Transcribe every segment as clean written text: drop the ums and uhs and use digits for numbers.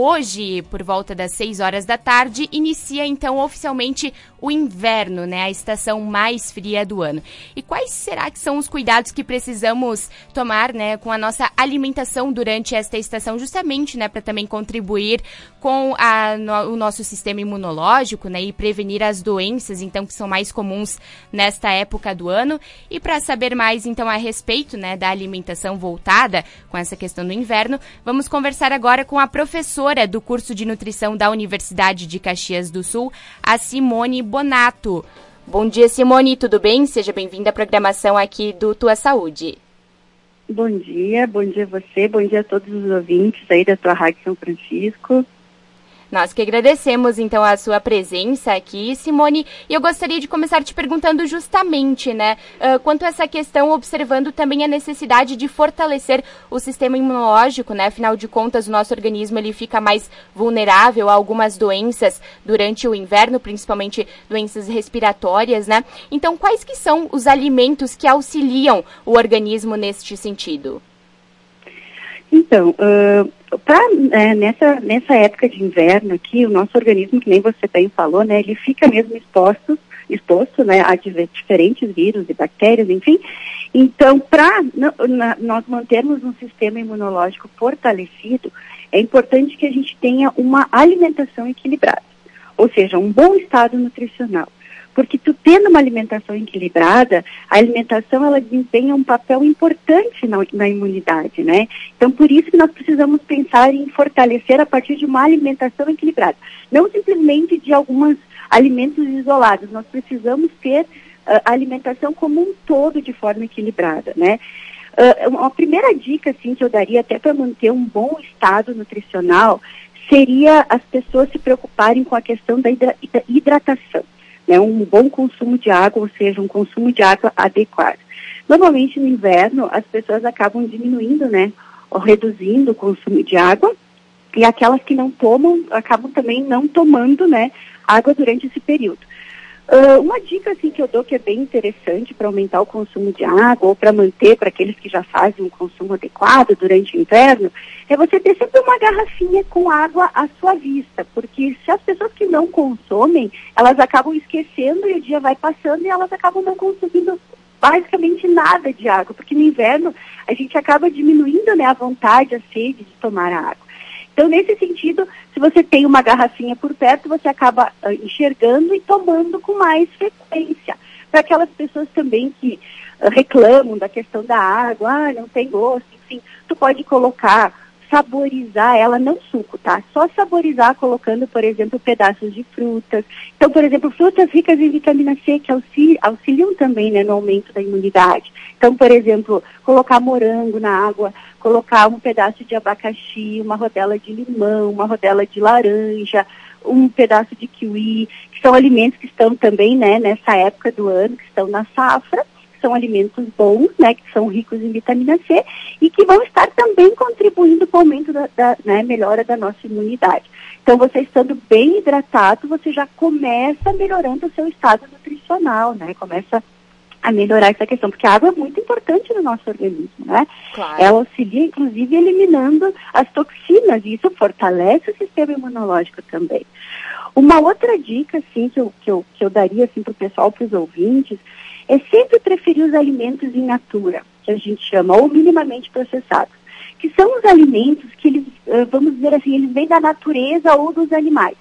hoje, por volta das 6 horas da tarde, inicia então oficialmente o inverno, né? A estação mais fria do ano. E quais será que são os cuidados que precisamos tomar, né, com a nossa alimentação durante esta estação, justamente, né, para também contribuir com o nosso sistema imunológico, né, e prevenir as doenças, então, que são mais comuns nesta época do ano. E para saber mais, então, a respeito, né, da alimentação voltada com essa questão do inverno, vamos conversar agora com a professora do curso de nutrição da Universidade de Caxias do Sul, a Simone Bonato. Bom dia, Simone, tudo bem? Seja bem-vinda à programação aqui do Tua Saúde. Bom dia a você, bom dia a todos os ouvintes aí da tua Rádio São Francisco. Nós que agradecemos, então, a sua presença aqui, Simone, e eu gostaria de começar te perguntando justamente, né, quanto a essa questão, observando também a necessidade de fortalecer o sistema imunológico, né, afinal de contas, o nosso organismo, ele fica mais vulnerável a algumas doenças durante o inverno, principalmente doenças respiratórias, né, então, quais que são os alimentos que auxiliam o organismo neste sentido? Então, nessa época de inverno aqui, o nosso organismo, que nem você bem falou, né, ele fica mesmo exposto, né, a diferentes vírus e bactérias, enfim. Então, para nós mantermos um sistema imunológico fortalecido, é importante que a gente tenha uma alimentação equilibrada, ou seja, um bom estado nutricional. Porque tu tendo uma alimentação equilibrada, a alimentação ela desempenha um papel importante na imunidade, né? Então, por isso que nós precisamos pensar em fortalecer a partir de uma alimentação equilibrada. Não simplesmente de alguns alimentos isolados, nós precisamos ter a alimentação como um todo de forma equilibrada, né? Uma primeira dica, assim, que eu daria até para manter um bom estado nutricional, seria as pessoas se preocuparem com a questão da hidratação. Né, um bom consumo de água, ou seja, um consumo de água adequado. Normalmente no inverno as pessoas acabam diminuindo, né, ou reduzindo o consumo de água, e aquelas que não tomam, acabam também não tomando, né, água durante esse período. Uma dica assim que eu dou que é bem interessante para aumentar o consumo de água ou para manter para aqueles que já fazem um consumo adequado durante o inverno, é você ter sempre uma garrafinha com água à sua vista, porque se as pessoas que não consomem, elas acabam esquecendo e o dia vai passando e elas acabam não consumindo basicamente nada de água, porque no inverno a gente acaba diminuindo, né, a vontade, a sede de tomar a água. Então, nesse sentido, se você tem uma garrafinha por perto, você acaba enxergando e tomando com mais frequência. Para aquelas pessoas também que reclamam da questão da água, não tem gosto, enfim, tu pode colocar, saborizar ela, não suco, tá? Só saborizar colocando, por exemplo, pedaços de frutas. Então, por exemplo, frutas ricas em vitamina C, que auxiliam também, né, no aumento da imunidade. Então, por exemplo, colocar morango na água, colocar um pedaço de abacaxi, uma rodela de limão, uma rodela de laranja, um pedaço de kiwi, que são alimentos que estão também, né, nessa época do ano, que estão na safra, que são alimentos bons, né, que são ricos em vitamina C e que vão estar também contribuindo para o aumento da melhora da nossa imunidade. Então, você estando bem hidratado, você já começa melhorando o seu estado nutricional, né, começa a melhorar essa questão, porque a água é muito importante no nosso organismo, né? Claro. Ela auxilia, inclusive, eliminando as toxinas, e isso fortalece o sistema imunológico também. Uma outra dica, assim, que eu daria, assim, para o pessoal, para os ouvintes, é sempre preferir os alimentos in natura, que a gente chama, ou minimamente processados, que são os alimentos que eles, vamos dizer assim, eles vêm da natureza ou dos animais.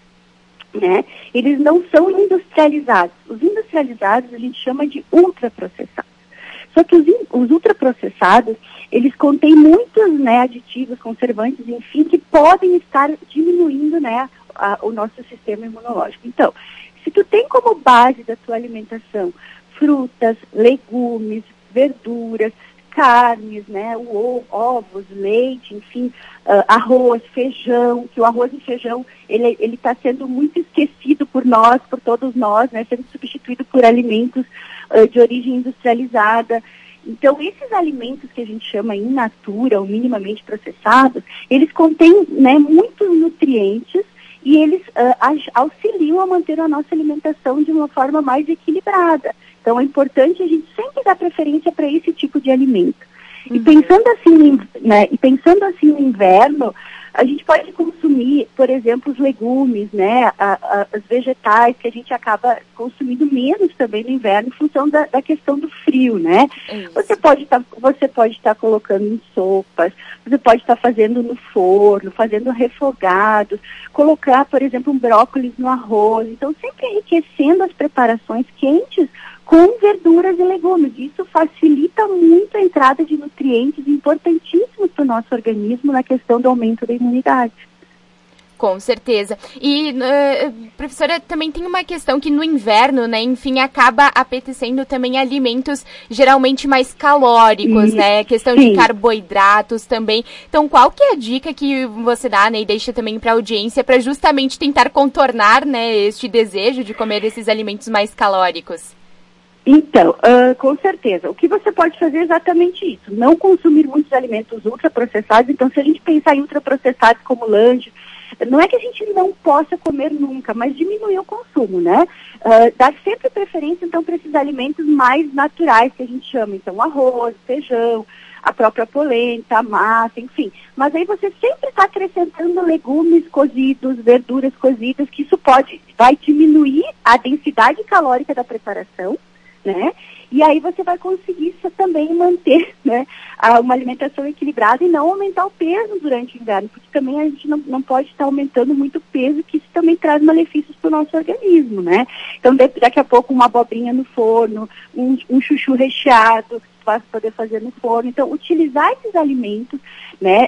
Né? Eles não são industrializados. Os industrializados a gente chama de ultraprocessados. Só que os ultraprocessados, eles contêm muitos, né, aditivos, conservantes, enfim, que podem estar diminuindo, né, o nosso sistema imunológico. Então, se tu tem como base da tua alimentação frutas, legumes, verduras, carnes, né, ovos, leite, enfim, arroz, feijão, que o arroz e feijão, ele está sendo muito esquecido por nós, por todos nós, né, sendo substituído por alimentos de origem industrializada. Então, esses alimentos que a gente chama in natura ou minimamente processados, eles contêm, né, muitos nutrientes e eles auxiliam a manter a nossa alimentação de uma forma mais equilibrada. Então, é importante a gente sempre dar preferência para esse tipo de alimento. E pensando assim, no inverno, A gente pode consumir, por exemplo, os legumes, né, os vegetais, que a gente acaba consumindo menos também no inverno em função da questão do frio, né? Você pode estar colocando em sopas, você pode estar fazendo no forno, fazendo refogados, colocar, por exemplo, um brócolis no arroz. Então, sempre enriquecendo as preparações quentes com verduras e legumes. Isso facilita muito a entrada de nutrientes importantíssimos para o nosso organismo na questão do aumento da imunidade. Com certeza. E, professora, também tem uma questão que no inverno, né, enfim, acaba apetecendo também alimentos geralmente mais calóricos, né, questão de carboidratos também. Então, qual que é a dica que você dá, né, e deixa também para a audiência para justamente tentar contornar, né, este desejo de comer esses alimentos mais calóricos? Então, com certeza. O que você pode fazer é exatamente isso. Não consumir muitos alimentos ultraprocessados. Então, se a gente pensar em ultraprocessados como lanche, não é que a gente não possa comer nunca, mas diminuir o consumo, né? Dar sempre preferência, então, para esses alimentos mais naturais, que a gente chama, então, arroz, feijão, a própria polenta, a massa, enfim. Mas aí você sempre está acrescentando legumes cozidos, verduras cozidas, que isso vai diminuir a densidade calórica da preparação, né? E aí você vai conseguir também manter, né, uma alimentação equilibrada e não aumentar o peso durante o inverno, porque também a gente não pode estar aumentando muito o peso, que isso também traz malefícios para o nosso organismo, né? Então, daqui a pouco, uma abobrinha no forno, um chuchu recheado, vai poder fazer no forno. Então, utilizar esses alimentos, né,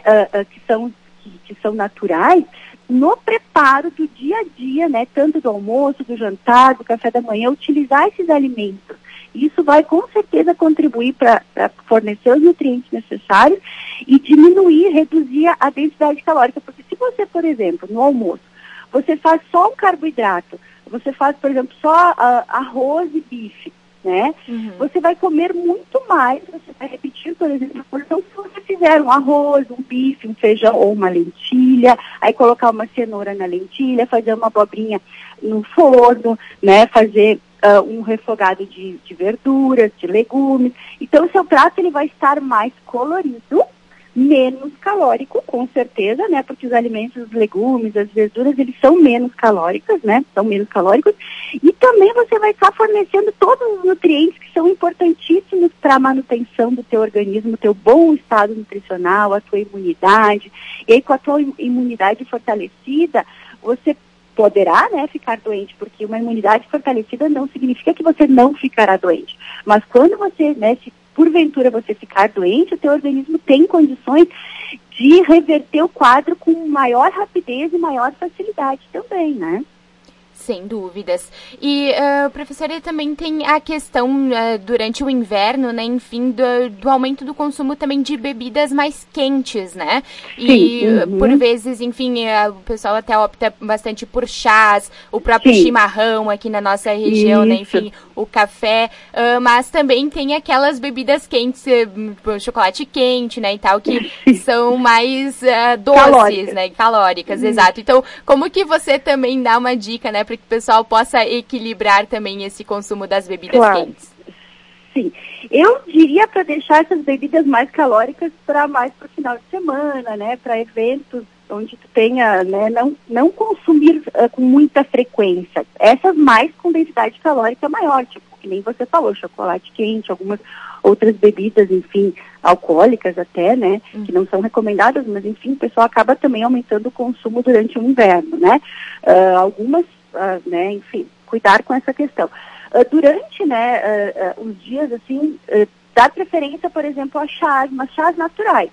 que são naturais, no preparo do dia a dia, né, tanto do almoço, do jantar, do café da manhã, utilizar esses alimentos. Isso vai com certeza contribuir para fornecer os nutrientes necessários e reduzir a densidade calórica. Porque se você, por exemplo, no almoço, você faz só um carboidrato, você faz, por exemplo, só arroz e bife, né? Você vai comer muito mais, você vai repetir, por exemplo, a porção se você fizer um arroz, um bife, um feijão ou uma lentilha, aí colocar uma cenoura na lentilha, fazer uma abobrinha no forno, né? Fazer um refogado de verduras, de legumes. Então, o seu prato ele vai estar mais colorido, menos calórico, com certeza, né? Porque os alimentos, os legumes, as verduras, eles são menos calóricos, né? São menos calóricos. E também você vai estar fornecendo todos os nutrientes que são importantíssimos para a manutenção do teu organismo, teu bom estado nutricional, a tua imunidade. E aí, com a tua imunidade fortalecida, você poderá, né, ficar doente, porque uma imunidade fortalecida não significa que você não ficará doente. Mas quando você, né, se porventura você ficar doente, o teu organismo tem condições de reverter o quadro com maior rapidez e maior facilidade também, né? Sem dúvidas. E, professora, também tem a questão durante o inverno, né, enfim, do aumento do consumo também de bebidas mais quentes, né? E, por vezes, enfim, o pessoal até opta bastante por chás, o próprio chimarrão aqui na nossa região, né, enfim, o café, mas também tem aquelas bebidas quentes, chocolate quente, né, e tal, que são mais doces, calóricas, né, calóricas, exato. Então, como que você também dá uma dica, né, para que o pessoal possa equilibrar também esse consumo das bebidas quentes? Sim, eu diria para deixar essas bebidas mais calóricas para mais para o final de semana, né, para eventos onde tu tenha, né, não consumir com muita frequência. Essas mais com densidade calórica maior, tipo, que nem você falou, chocolate quente, algumas outras bebidas, enfim, alcoólicas até, né, que não são recomendadas, mas enfim, o pessoal acaba também aumentando o consumo durante o inverno, né, algumas, né, enfim, cuidar com essa questão. Durante, né, os dias, assim, dar preferência, por exemplo, a chás, mas chás naturais,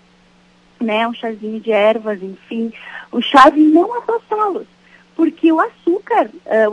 né, um chazinho de ervas, enfim, o chás e não adoçá-los, porque o açúcar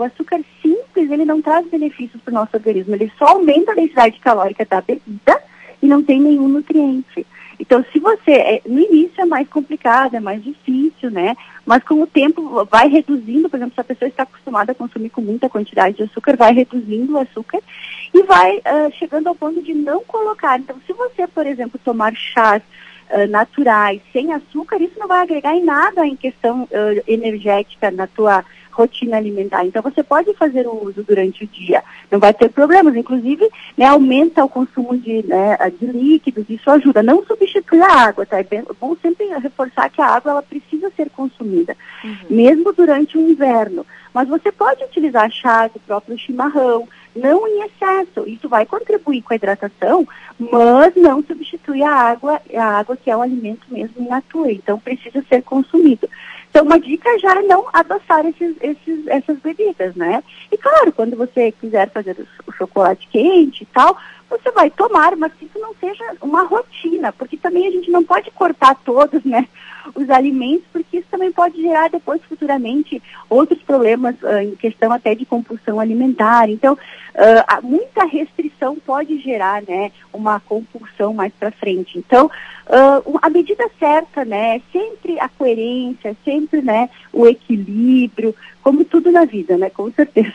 simples, ele não traz benefícios para o nosso organismo, ele só aumenta a densidade calórica da bebida e não tem nenhum nutriente. Então, se você, no início é mais complicado, é mais difícil, né? Mas com o tempo vai reduzindo, por exemplo, se a pessoa está acostumada a consumir com muita quantidade de açúcar, vai reduzindo o açúcar e vai chegando ao ponto de não colocar. Então, se você, por exemplo, tomar chás naturais, sem açúcar, isso não vai agregar em nada em questão energética na tua rotina alimentar. Então, você pode fazer o uso durante o dia, não vai ter problemas. Inclusive, né, aumenta o consumo de líquidos, isso ajuda. Não substitui a água, tá? É bom sempre reforçar que a água ela precisa ser consumida, mesmo durante o inverno. Mas você pode utilizar chá do próprio chimarrão, não em excesso. Isso vai contribuir com a hidratação, mas não substitui a água que é um alimento mesmo in natura. Então, precisa ser consumido. Então, uma dica já é não adoçar essas bebidas, né? E, claro, quando você quiser fazer o chocolate quente e tal, você vai tomar, mas que isso não seja uma rotina, porque também a gente não pode cortar todos, né, os alimentos, porque isso também pode gerar depois, futuramente, outros problemas em questão até de compulsão alimentar. Então, muita restrição pode gerar, né, uma compulsão mais para frente. Então, a medida certa, né, sempre a coerência, sempre, né, o equilíbrio, como tudo na vida, né, com certeza.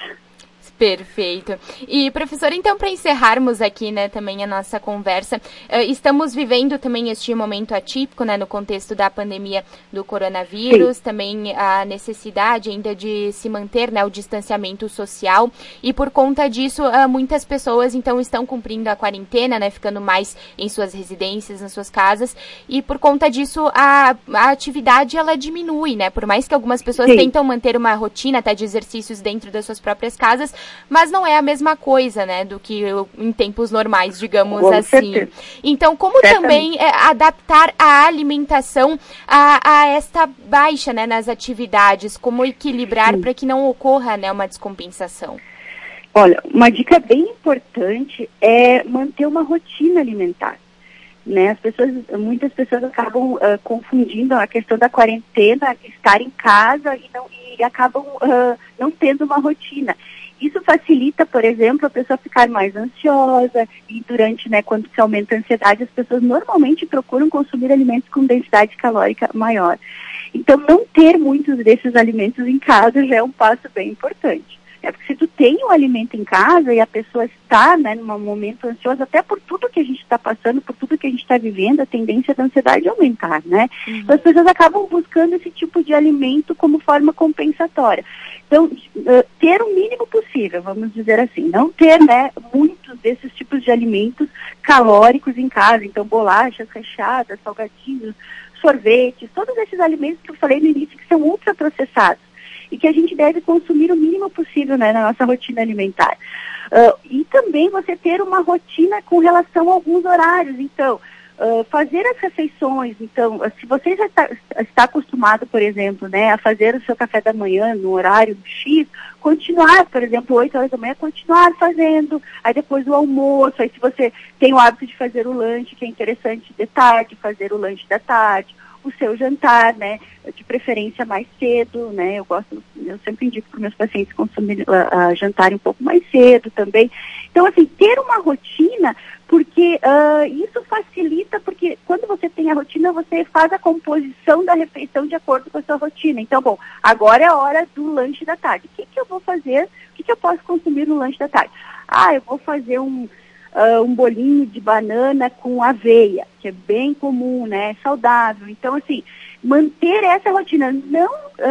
Perfeito. E, professora, então, para encerrarmos aqui, né, também a nossa conversa, estamos vivendo também este momento atípico, né, no contexto da pandemia do coronavírus, também a necessidade ainda de se manter, né, o distanciamento social, e por conta disso, muitas pessoas, então, estão cumprindo a quarentena, né, ficando mais em suas residências, nas suas casas, e por conta disso, a atividade, ela diminui, né, por mais que algumas pessoas tentam manter uma rotina, até de exercícios dentro das suas próprias casas, mas não é a mesma coisa, né, do que em tempos normais, digamos assim. Certeza. Então, como também adaptar a alimentação a esta baixa, né, nas atividades, como equilibrar para que não ocorra, né, uma descompensação? Olha, uma dica bem importante é manter uma rotina alimentar. Né, muitas pessoas acabam confundindo a questão da quarentena, estar em casa e acabam não tendo uma rotina. Isso facilita, por exemplo, a pessoa ficar mais ansiosa e durante, né, quando se aumenta a ansiedade, as pessoas normalmente procuram consumir alimentos com densidade calórica maior. Então, não ter muitos desses alimentos em casa já é um passo bem importante. Porque se tu tem um alimento em casa e a pessoa está, né, num momento ansioso, até por tudo que a gente está passando, por tudo que a gente está vivendo, a tendência da ansiedade é aumentar, né? Então as pessoas acabam buscando esse tipo de alimento como forma compensatória. Então, ter o mínimo possível, vamos dizer assim, não ter, né, muitos desses tipos de alimentos calóricos em casa, então bolachas, recheadas, salgadinhos, sorvetes, todos esses alimentos que eu falei no início que são ultraprocessados e que a gente deve consumir o mínimo possível, né, na nossa rotina alimentar. E também você ter uma rotina com relação a alguns horários. Então, fazer as refeições. Então, se você já está acostumado, por exemplo, né, a fazer o seu café da manhã no horário X, continuar, por exemplo, 8 horas da manhã, continuar fazendo. Aí depois o almoço. Aí se você tem o hábito de fazer o lanche, que é interessante de tarde, fazer o lanche da tarde. O seu jantar, né, de preferência mais cedo, né, eu sempre indico para os meus pacientes consumir, jantarem um pouco mais cedo também. Então, assim, ter uma rotina, porque isso facilita, porque quando você tem a rotina, você faz a composição da refeição de acordo com a sua rotina. Então, bom, agora é a hora do lanche da tarde. O que eu vou fazer? O que eu posso consumir no lanche da tarde? Eu vou fazer um bolinho de banana com aveia, que é bem comum, né, saudável. Então, assim, manter essa rotina, não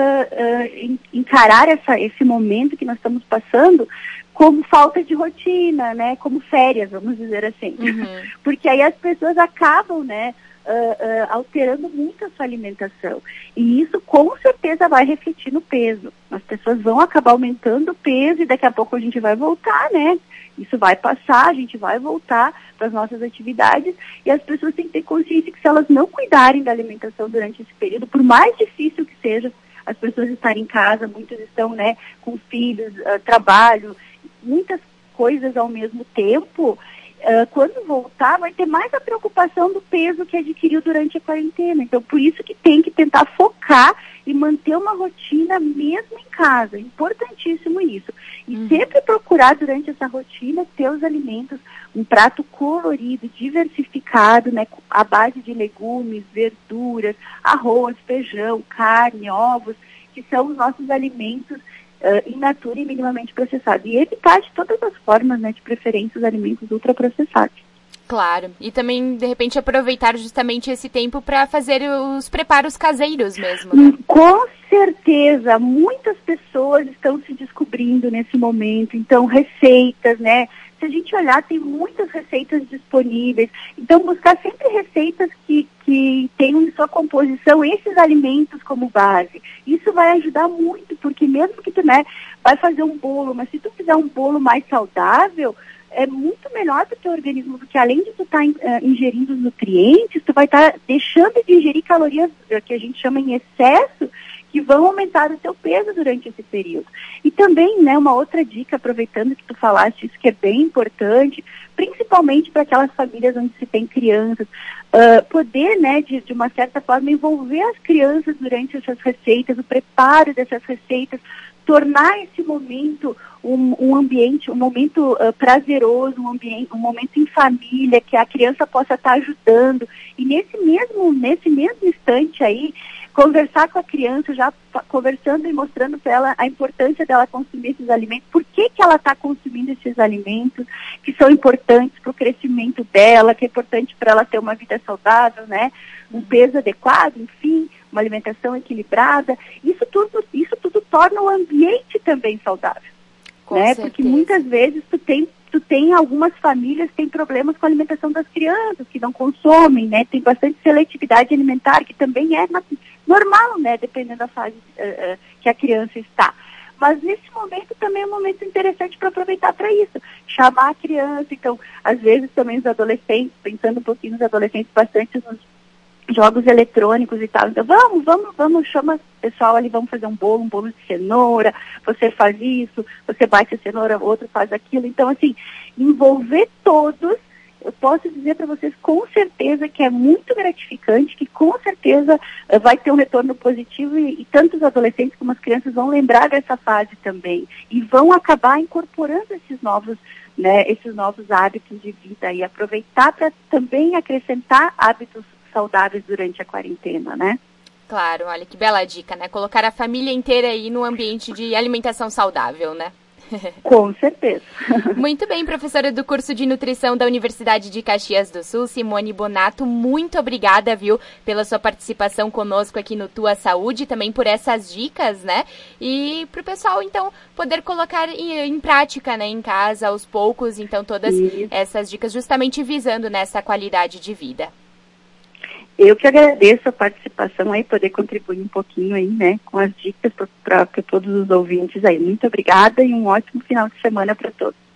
encarar esse momento que nós estamos passando como falta de rotina, né, como férias, vamos dizer assim. Porque aí as pessoas acabam, né, alterando muito a sua alimentação. E isso com certeza vai refletir no peso. As pessoas vão acabar aumentando o peso e daqui a pouco a gente vai voltar, né? Isso vai passar, a gente vai voltar para as nossas atividades e as pessoas têm que ter consciência que se elas não cuidarem da alimentação durante esse período, por mais difícil que seja, as pessoas estarem em casa, muitas estão, né, com filhos, trabalho, muitas coisas ao mesmo tempo, quando voltar vai ter mais a preocupação do peso que adquiriu durante a quarentena. Então, por isso que tem que tentar focar e manter uma rotina mesmo em casa. Importantíssimo isso. E sempre procurar durante essa rotina ter os alimentos, um prato colorido, diversificado, né, à base de legumes, verduras, arroz, feijão, carne, ovos, que são os nossos alimentos in natura e minimamente processados. E evitar de todas as formas, né, de preferência, os alimentos ultraprocessados. Claro. E também, de repente, aproveitar justamente esse tempo para fazer os preparos caseiros mesmo, né? Com certeza. Muitas pessoas pessoas estão se descobrindo nesse momento. Então, receitas, né? Se a gente olhar, tem muitas receitas disponíveis. Então, buscar sempre receitas que tenham em sua composição esses alimentos como base. Isso vai ajudar muito, porque mesmo que tu, né, vai fazer um bolo, mas se tu fizer um bolo mais saudável, é muito melhor para o teu organismo, porque além de tu estar ingerindo nutrientes, tu vai estar deixando de ingerir calorias que a gente chama em excesso, que vão aumentar o teu peso durante esse período. E também, né, uma outra dica, aproveitando que tu falaste isso, que é bem importante, principalmente para aquelas famílias onde se tem crianças, poder, né, de uma certa forma, envolver as crianças durante essas receitas, o preparo dessas receitas, tornar esse momento um ambiente, um momento prazeroso, um momento em família, que a criança possa estar ajudando. E nesse mesmo instante aí, conversar com a criança, já conversando e mostrando para ela a importância dela consumir esses alimentos, por que ela está consumindo esses alimentos, que são importantes para o crescimento dela, que é importante para ela ter uma vida saudável, né? Um peso adequado, enfim, uma alimentação equilibrada. Isso tudo torna o ambiente também saudável, né? Porque muitas vezes tu tem algumas famílias que têm problemas com a alimentação das crianças, que não consomem, né? Tem bastante seletividade alimentar, que também é normal, né? Dependendo da fase que a criança está. Mas nesse momento também é um momento interessante para aproveitar para isso. Chamar a criança, então, às vezes também os adolescentes, pensando um pouquinho nos adolescentes, bastante nos jogos eletrônicos e tal. Então, vamos, chama o pessoal ali, vamos fazer um bolo de cenoura, você faz isso, você bate a cenoura, outro faz aquilo. Então, assim, envolver todos, eu posso dizer para vocês com certeza que é muito gratificante, que com certeza vai ter um retorno positivo e tanto os adolescentes como as crianças vão lembrar dessa fase também e vão acabar incorporando esses novos hábitos de vida e aproveitar para também acrescentar hábitos saudáveis durante a quarentena, né? Claro, olha que bela dica, né? Colocar a família inteira aí no ambiente de alimentação saudável, né? Com certeza. Muito bem, professora do curso de nutrição da Universidade de Caxias do Sul, Simone Bonato, muito obrigada, viu, pela sua participação conosco aqui no Tua Saúde, também por essas dicas, né? E para o pessoal, então, poder colocar em prática, né, em casa, aos poucos, então, todas essas dicas, justamente visando nessa qualidade de vida. Eu que agradeço a participação aí, poder contribuir um pouquinho aí, né, com as dicas para todos os ouvintes aí. Muito obrigada e um ótimo final de semana para todos.